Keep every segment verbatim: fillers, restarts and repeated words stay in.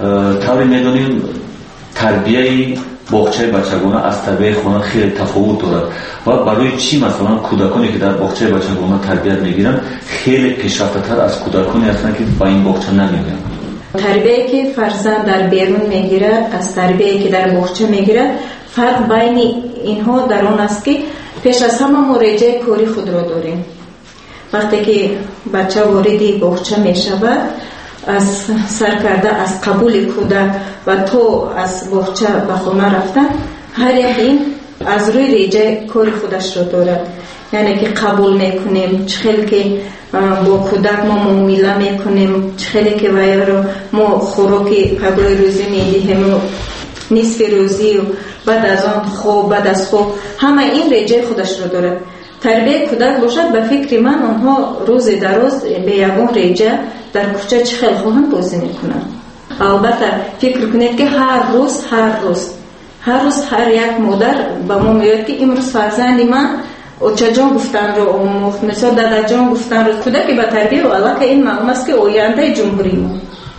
طوری میدونیم تربیه باغچه بچگانه از تربیه خانه خیلی تفاوت دارد و برای چی مثلا کودکانی که در باغچه بچگانه تربیت میگیرن خیلی پیشرفته تر از کودکانی هستند که با این باغچه نمیگیرن؟ تربیه که فرزند در بیرون میگیرد از تربیه که در باغچه میگیرد فرق بین اینها در آن است که پیش از همه ما رجای کاری خود را داریم. وقتی که بچه وارد باغچه میشود از سر کرده از قبول کودک و تو از باغچه به خانه رفتن هر یک این از روی رجای کاری خودش را دارد. یعنی که قبول میکنیم چه خیلی که با کودک ما معامله میکنیم، چه خیلی که وای رو ما خوراکی قبل روزی میدیم، نصف روزی و بعد از آن خوب بعد از خوب، همه این رجای خودش رو دارد. تربیه کودک باشد به فکر من آنها روز دراز به یگان رجا در کوچه چه خیلی خواهند بازی میکنن. البته فکر کنید که هر روز هر روز هر روز هر یک مادر به ما میگه که امروز فرزند من اوچا جان گفتن رو آموخت، مثلا دادا جان گفتن رو. کودک به تربیه و علاقه این معلوم است که آینده جمهوری ما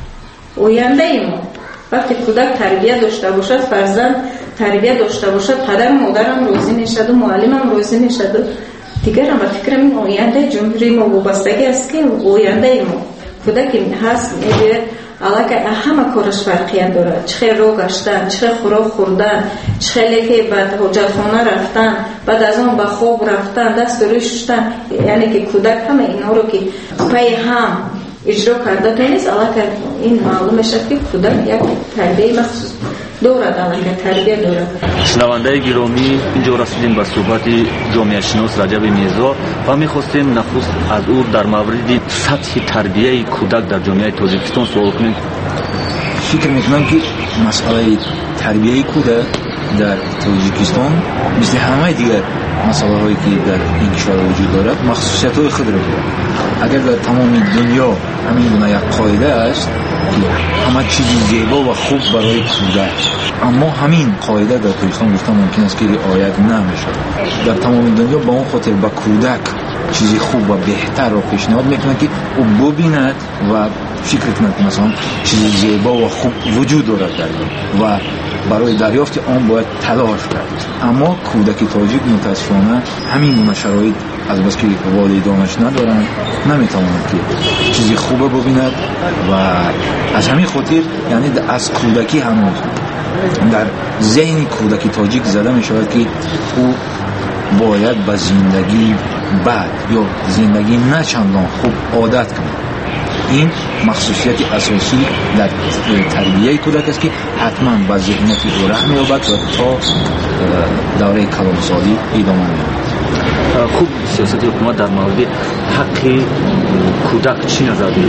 آینده ما وقتی کودک تربیت داشته باشد، فرزند تربیت داشته باشد، پدر و مادرم راضی میشد و معلمم راضی میشد و دیگرم به فکر این آینده جمهوری ما وابستگی است که آینده ما کودک هست میگه علاقه همه کارش فرقیت داره. چه رو گشتن، چه خوراک خوردن، چه که بعد حجرخانه رفتن، بعد از اون به خواب رفتن، دست روی شستن، یعنی که کودک همه اینا رو که پای هم اجرا کرده تا نیست. علاقه این معلوم میشه که کودک یک تربیه مخصوص دارد، علاقه تربیه دارد. شنونده گرامی، اینجا رسیدیم به صحبت جامعه شناس رجب میرزا و میخواستیم نخست از او در مورد سطح تربیه کودک در جامعه تاجیکستان سوال کنیم. فکر میکنم که مسئله تربیه کودک در تاجیکستان مثل همه دیگر مسئله هایی که در این کشور وجود دارد مخصوصیت های خود را دارد. اگر در تمام دنیا همین گونه یک قاعده است که همه چیزی زیبا و خوب برای کودک، اما همین قاعده در تاجیکستان گفتن ممکن است که رعایت نمیشه. در تمام دنیا با اون خاطر با کودک چیزی خوب و بهتر را پیشنهاد میکنه که او ببیند و فکر کنه که مثلا چیزی زیبا و خوب وجود دارد در این و برای دریافت آن باید تلاش کرد. اما کودک تاجیک متاسفانه همین گونه شرایط از بس که والدانش ندارند نمیتواند که چیزی خوبه ببیند و از همین خاطر یعنی از کودکی هنوز در ذهن کودک تاجیک زده می شود که او باید به زندگی بد یا زندگی نه چندان خوب عادت کند. این مخصوصیت اساسی در تربیه کودک است که حتما با ذهنیت او رحم یابد و تا دوره کلانسالی ادامه می‌یابد. خوب سیاست حکومت در مورد حق کودک چی نظر دارید؟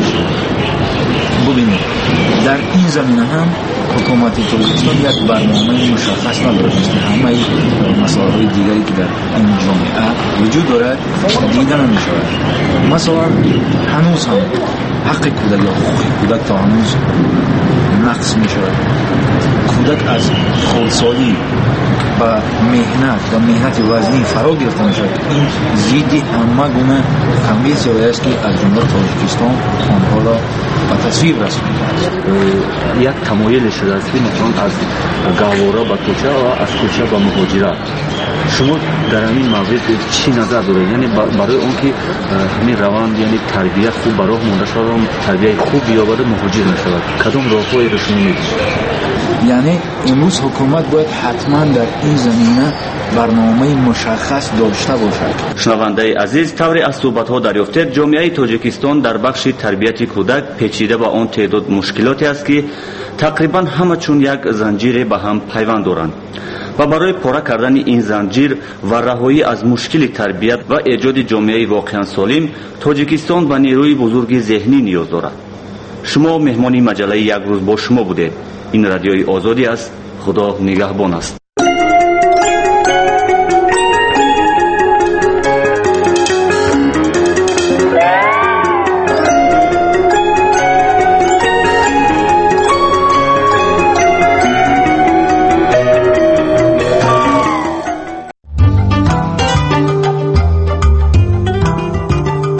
ببینید در این زمینه هم حکومت تاجیکستان یک برنامه مشخص ندارد. مثل همه مسائل دیگری که در این جامعه وجود دارد دیده نمی‌شود. مثلا هنوز هم حق کودک یا حقوق کودک تا هنوز نقص می‌شود. کودک از خردسالی و مهنت و مهنت وزنی فرا گرفته می‌شود. این ضد همه گونه کمیسیون است که از جمله تاجیکستان آنها را به تصویر رسانیده است. یک تمایل شده است که مثلا از گاورا به کوچه و از کوچه به مهاجرت. شما در این موضوع چی نظر دارید؟ یعنی برای اون که همین روند یعنی تربیت خوب برای مونده شود تربیت خوب بیاورد مهاجر نشود، کدام راههایی را شما می‌دید؟ یعنی امروز حکومت باید حتما در این زمینه برنامه مشخص داشته باشد. شنونده عزیز، طوری از صحبت‌ها دریافتید جامعه تاجیکستان در بخش تربیت کودک پیچیده و آن تعداد مشکلاتی است که تقریبا همه چون یک زنجیر به هم پیوند دارند و برای پاره کردن این زنجیر و رهایی از مشکل تربیت و ایجاد جامعه واقعا سالم تاجیکستان به نیروی بزرگ ذهنی نیاز دارد. شما مهمانی مجله یک روز با شما بوده. این رادیوی آزادی است. خدا نگهبان است.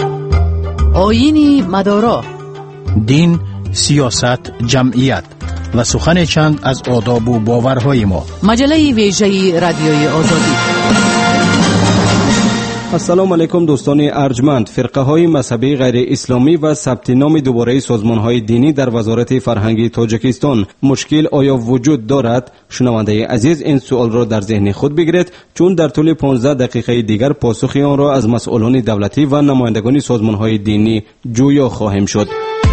آیین مدارا، دین، سیاست، جمعیت. و سخن چند از آداب و باورهای ما. مجله ویژه رادیوی آزادی. السلام علیکم دوستان ارجمند. فرقه های مذهبی غیر اسلامی و ثبت نام دوباره سازمان های دینی در وزارت فرهنگ تاجیکستان مشکل آیا وجود دارد؟ شنونده عزیز این سوال را در ذهن خود بگیرید، چون در طول پانزده دقیقه دیگر پاسخ آن را از مسئولان دولتی و نمایندگان سازمان های دینی جویا خواهیم شد.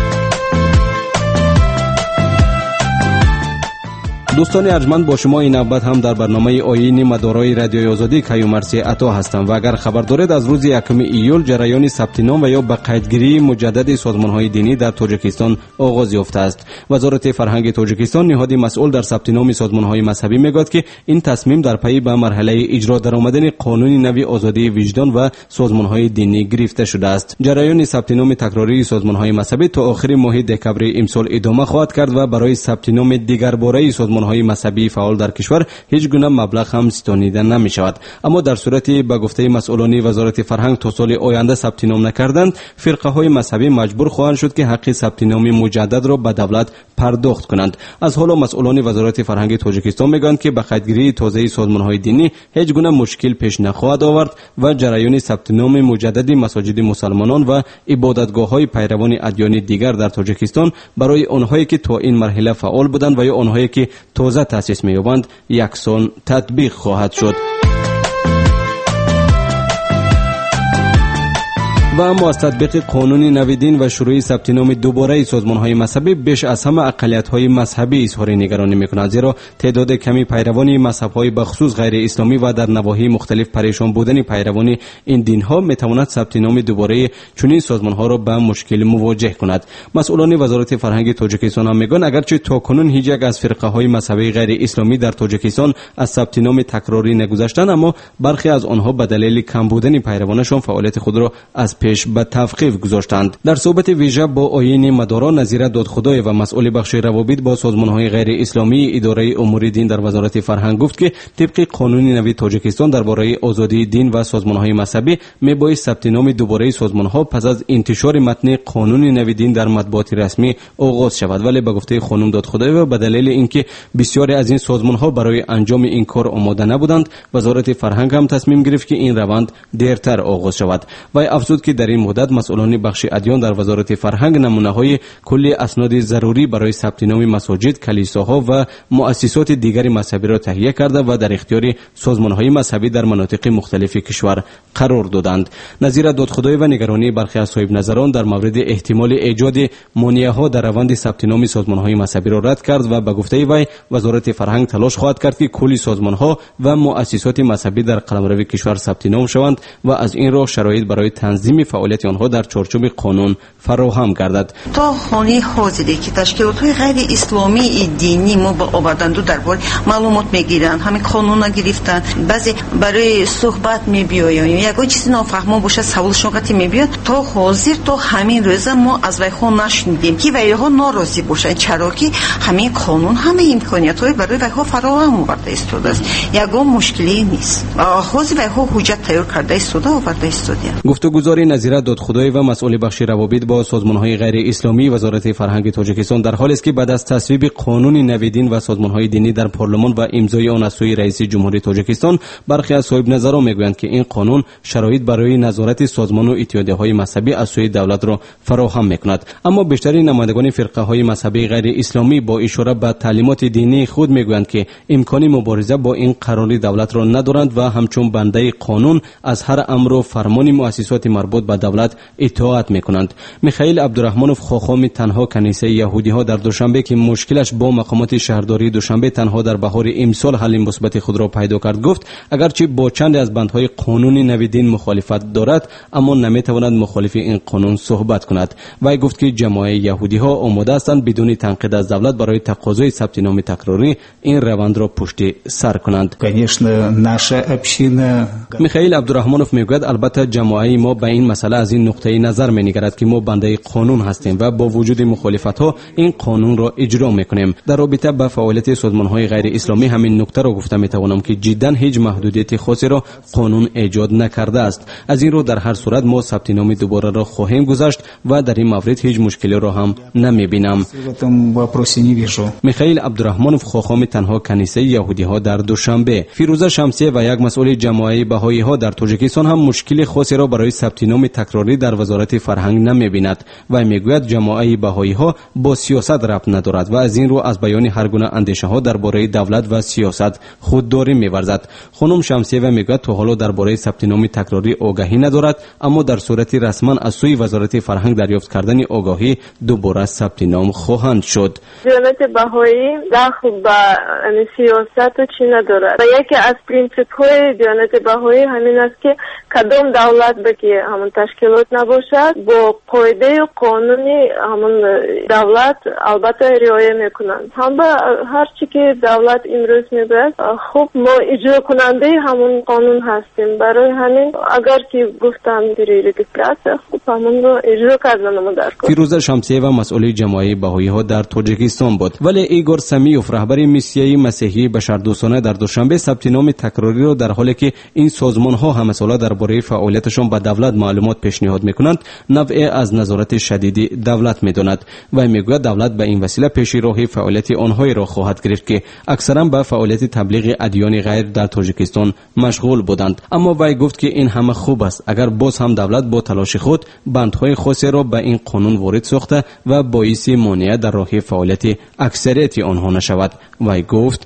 دوستان ارجمند، با شما این نوبت هم در برنامه آیین مدارای رادیوی آزادی کیومرثی عطا هستم و اگر خبر دارید از روز یکم ایول جریان ثبت نام و یا به قیدگیری مجدد سازمان‌های دینی در تاجیکستان آغاز یافته است. وزارت فرهنگ تاجیکستان نهاد مسئول در ثبت نام سازمان‌های مذهبی میگوید که این تصمیم در پی به مرحله اجرا درآمدن قانون نوی آزادی وجدان و سازمان‌های دینی گرفته شده است. جریان ثبت نام تکراری سازمان‌های مذهبی تا آخر ماه دکبر امسال ادامه خواهد کرد و برای ثبت نام دیگر باره سازمان های مذهبی فعال در کشور هیچ گونه مبلغ هم ستانیده نمی شود. اما در صورتی به گفته مسئولان وزارت فرهنگ تا سال آینده ثبت نام نکردند، فرقه های مذهبی مجبور خواهند شد که حق ثبت نام مجدد را به دولت پرداخت کنند. از حالا مسئولان وزارت فرهنگ تاجیکستان میگویند که به قیدگیری تازه سازمان های دینی هیچ گونه مشکل پیش نخواهد آورد و جریان ثبت نام مجدد مساجد مسلمانان و عبادتگاه های پیروان ادیان دیگر در تاجیکستان برای آنهایی که تا این مرحله فعال بودند و یا آنهایی که تازه تأسیس می‌یابند یکسان تطبیق خواهد شد. و اما از تطبیق قانون نوی دین و شروع ثبت نام دوباره سازمان‌های مذهبی بیش از همه اقلیت‌های مذهبی اظهار نگرانی می‌کنند، زیرا تعداد کمی پیروان مذهب‌های بخصوص غیر اسلامی و در نواحی مختلف پریشان بودن پیروان این دین‌ها می‌تواند ثبت نام دوباره چنین سازمان‌ها را به مشکل مواجه کند. مسئولان وزارت فرهنگ تاجیکستان هم می‌گویند اگرچه تاکنون هیچ یک از فرقه‌های مذهبی غیر اسلامی در تاجیکستان از ثبت نام تکراری نگذشتند، اما برخی از آنها به دلیل کم بودن پیروانشان فعالیت خود را از پیش به توقیف گذاشتند. در صحبت ویژه با آیین مدارا نظیر دادخدای و مسئول بخش روابط با سازمان‌های غیر اسلامی اداره امور دین در وزارت فرهنگ گفت که طبق قانون نوی تاجیکستان درباره آزادی دین و سازمان‌های مذهبی میبایست ثبت نام دوباره سازمان‌ها پس از انتشار متن قانون نوی دین در مطبوعات رسمی آغاز شود، ولی به گفته خانم دادخدای و به دلیل اینکه بسیاری از این سازمان‌ها برای انجام این کار آماده نبودند، وزارت فرهنگ هم تصمیم گرفت که این روند دیرتر آغاز شود. و افزود که در این مدت مسئولان بخش ادیان در وزارت فرهنگ نمونه‌های کلی اسناد ضروری برای ثبت نام مساجد، کلیساها و مؤسسات دیگر مذهبی را تهیه کرده و در اختیار سازمان‌های مذهبی در مناطق مختلف کشور قرار دادند. نظیر دادخدای و نگرانی برخی از صاحب نظران در مورد احتمال ایجاد مانع‌ها در روند ثبت نام سازمان‌های مذهبی را رد کرد و به گفته وی وزارت فرهنگ تلاش خواهد کرد که کلی سازمان‌ها و مؤسسات مذهبی در قلمرو کشور ثبت نام شوند و از این راه شرایط برای تنظیم فعالیت آنها در چارچوب قانون فراهم گردد. تا حالی حاضری که تشکیلات‌های غیر اسلامی دینی ما با آوردند درباره معلومات میگیرند، همین قانون را گرفتن، بعضی برای صحبت میبیاین یا چیزی نافهمه باشه سوالشون قطعی میبیاد. تا حاضر تا همین روز ما از ویها نشنیدیم که ویها ناراضی باشن، چرا که همین قانون همه امکانیت‌های برای ویها فراهم آورده است. یگان مشکلی نیست. آغاز ویها حجت تیار کرده است و آورده است. گفتگوزاری نظیر دادخدای و مسئول بخش روابط با سازمان‌های غیر اسلامی وزارت فرهنگ تاجیکستان در حالی است که بعد از تصویب قانون نوی دین و سازمان‌های دینی در پارلمان و امضای آن از سوی رئیس جمهوری تاجیکستان، برخی از صاحب نظران میگویند که این قانون شرایط برای نظارت سازمان و اتحادیه‌های مذهبی از سوی دولت را فراهم می‌کند. اما بیشتر نمایندگان فرقه‌های مذهبی غیر اسلامی با اشاره به تعلیمات دینی خود میگویند که امکان مبارزه با این قرار دولت را ندارند و همچون بنده قانون از هر امر و فرمان مؤسسات مربوط به دولت اطاعت میکنند. میخائیل عبدالرحمنوف خاخام تنها کنیسه یهودی ها در دوشنبه که مشکلش با مقامات شهرداری دوشنبه تنها در بهار امسال حل مثبت خود را پیدا کرد گفت اگرچه با چند از بندهای قانون نوی دین مخالفت دارد اما نمیتواند مخالف این قانون صحبت کند. وی گفت که جماعت یهودی ها آماده هستند بدون تنقید از دولت برای تقاضای ثبت نام تکراری این روند را پشت سر کنند. میخائیل عبدالرحمنوف میگوید البته جماعت ما به این مسئله از این نقطه نظر می‌نگرد که ما بنده قانون هستیم و با وجود مخالفت‌ها این قانون را اجرا می‌کنیم. در رابطه با فعالیت سازمان‌های غیر اسلامی همین نکته را گفته می‌توانم که جداً هیچ محدودیت خاصی را قانون ایجاد نکرده است. از این رو در هر صورت ما ثبت نام دوباره را خواهیم گذاشت و در این مورد هیچ مشکلی را هم نمی‌بینم. میخائیل عبدالرحمنوف خاخام تنها کنیسه یهودی‌ها در دوشنبه. فیروزه شمسیه و یک مسئول جماعه بهائی‌ها در تاجیکستان هم مشکل خاصی را برای ثبت نام تکراری در وزارت فرهنگ نمی‌بیند و میگوید جماعه بهائی‌ها با سیاست ربط ندارد و از این رو از بیان هر گونه اندیشه‌ها درباره دولت و سیاست خودداری می‌ورزد. خانم شمسیه و میگوید تا حالا درباره ثبت نام تکراری آگاهی ندارد، اما در صورت رسما از سوی وزارت فرهنگ دریافت کردن آگاهی دوباره ثبت نام خواهند شد. دیانت بهایی دخل به سیاست و چی ندارد و یکی از پرینسیپ‌های دیانت بهایی همین است که کدام دولت بگه همون تشکیلات نباشد با قاعده قانونی همون دولت البته رعایت میکنند. هم به هر چی که دولت امروز میگه خب ما اجرا کننده همون قانون هستیم. برای همین اگر که گفتم دیری رجیستراس خب همون رو اجرا کردن ما در کار. فیروزه شمسیه و مسئول جماعه بهائی‌ها در تاجیکستان بود، ولی ایگور سمیوف رهبر میسیه مسیحی بشردوستانه در دوشنبه ثبت نام تکراری را در حالی که این سازمان‌ها همه ساله درباره فعالیتشان به دولت معلومات پیشنهاد می‌کنند نوعی از نظارت شدید دولت می‌داند و میگوید دولت به این وسیله پیش راه فعالیت آنهایی را خواهد گرفت که اکثرا به فعالیت تبلیغ ادیان غیر در تاجیکستان مشغول بودند. اما وی گفت که این همه خوب است اگر باز هم دولت با تلاش خود بندهای خاصی را به این قانون وارد ساخته و باعث مانع در راه فعالیت اکثریت آنها نشود. وی گفت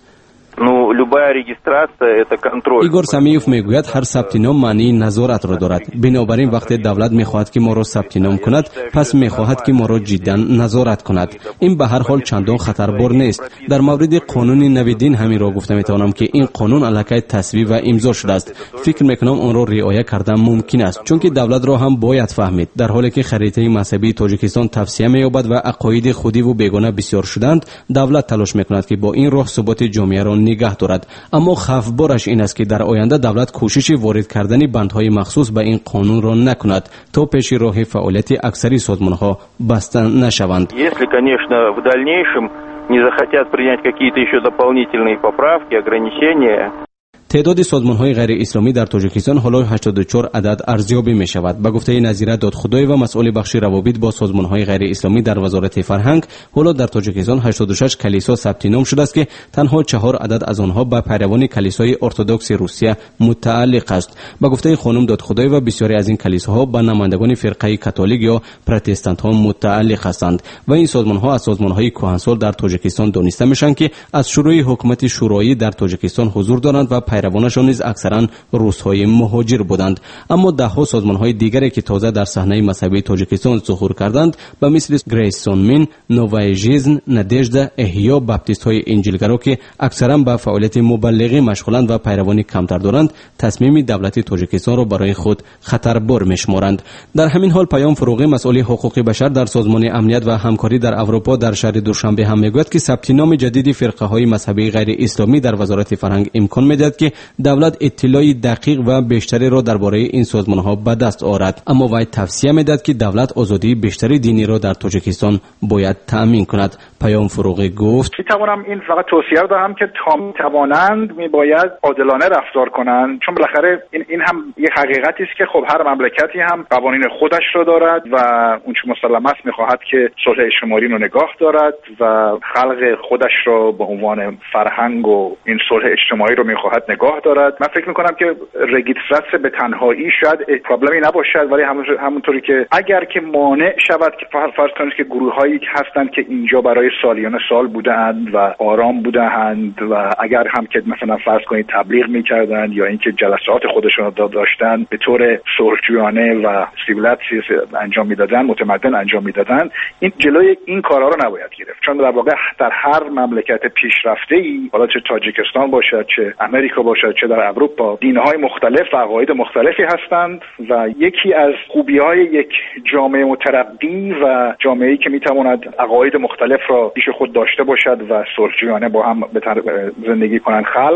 ایگور سمیوف میگوید هر ثبت نام معنی نظارت را دارد. بنابراین وقتی دولت میخواهد که ما را ثبت نام کند پس میخواهد که ما را جدا نظارت کند. این به هر حال چندان خطربار نیست. در مورد قانون نویدین همین را گفته میتوانم که این قانون الکی تصویب و امضا شده است. فکر میکنم آن را رعایت کردن ممکن است چون که دولت را هم باید فهمید. در حالی که خریطه مذهبی تاجیکستان توسعه مییابد و عقاید خودی و بیگانه بسیار شدند، دولت تلاش میکند که با این راه ثبات جامعه را نگه دارد. اما خوفبارش این است که در آینده دولت کوشش وارد کردن بندهای مخصوص به این قانون را نکند تا پیش راه فعالیت اکثری سازمانها بسته نشوند. Если, конечно, в дальнейшем не захотят принять какие-то еще дополнительные поправки, ограничения. تعداد سازمان‌های غیر اسلامی در تاجیکستان حالا هشتاد و چهار عدد ارزیابی می‌شود. به گفته نظیره دادخدای و مسئول بخش روابط با سازمان‌های غیر اسلامی در وزارت فرهنگ، حالا در تاجیکستان هشتاد و شش کلیسا ثبت نام شده است که تنها چهار عدد از آنها به پیروان کلیسای ارتدوکس روسیه متعلق است. به گفته خانم دادخدای و بسیاری از این کلیساها به نمایندگان فرقه کاتولیک یا پروتستانت‌ها متعلق هستند و این سازمان‌ها از سازمان‌های کهنسال در تاجیکستان دانسته میشن که از شروع حکومت شورایی در تاجیکستان حضور دارند و پیروانشان نیز اکثرا روس‌های مهاجر بودند. اما ده‌ها سازمان‌های دیگری که تازه در صحنه مذهبی تاجیکستان ظهور کردند به مثل گریسون مین، نوای ژیزن، ندژدا، احیا، باپتیست‌های انجیلگرا که اکثرا به فعالیت مبلغی مشغولند و پیروان کمتر دارند، تصمیم دولت تاجیکستان را برای خود خطربار می‌شمارند. در همین حال پیام فروغی مسئول حقوق بشر در سازمان امنیت و همکاری در اروپا در شهر دوشنبه هم میگوید که ثبت نام جدید فرقه‌های مذهبی غیر اسلامی در وزارت فرهنگ امکان می‌دهد که دولت اطلاعی دقیق و بیشتری را درباره این سازمان‌ها به دست آورد. اما وی توصیه می‌دهد که دولت آزادی بیشتری دینی را در تاجیکستان باید تأمین کند. پیام فروغی گفت: می‌توانم این فقط توصیه را دهم که تا می‌توانند می‌باید عادلانه رفتار کنند، چون بالاخره این این هم یک حقیقتی است که خب هر مملکتی هم قوانین خودش را دارد و اون چه مسلم است می‌خواهد که صلح اجتماعی را نگاه دارد و خلق خودش را به عنوان فرهنگ و این صلح اجتماعی را می‌خواهد نگاه دارد. من فکر می‌کنم که رجیستراس به تنهایی شاید پرابلمی نباشد، ولی همونطوری که اگر که مانع شود که فرض کنید که گروه‌هایی هستند که اینجا برای سالیان سال بودند و آرام بودند و اگر هم که مثلا فرض کنید تبلیغ می‌کردند یا اینکه جلسات خودشون را داشتند به طور صلحجویانه و سیویلیت انجام میدادن، متمدن انجام میدادن، این جلوی این کارا رو نباید گرفت، چون در واقع در هر مملکت پیشرفته‌ای، حالا چه تاجیکستان باشد، چه امریکا باشد، چه در اروپا، دین‌های مختلف و عقاید مختلفی هستند و یکی از خوبی‌های یک جامعه مترقی و جامعه‌ای که می‌تواند عقاید مختلف را پیش خود داشته باشد و صلحجویانه با هم زندگی کنند خلق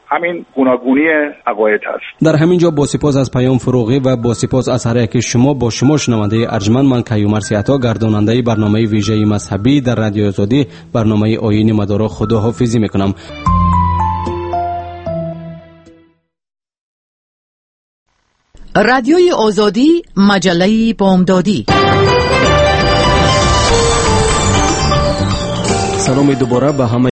همین گوناگونی عقاید هست. در همین جا با سپاس از پیام فروغی و با سپاس از هر یک شما با شما شنونده ارجمند، من کیومرث عطا گرداننده برنامه ویژه مذهبی در رادیو آزادی برنامه آیین مدار خداحافظی میکنم. رادیوی آزادی، مجله بامدادی. سلام دوباره به همه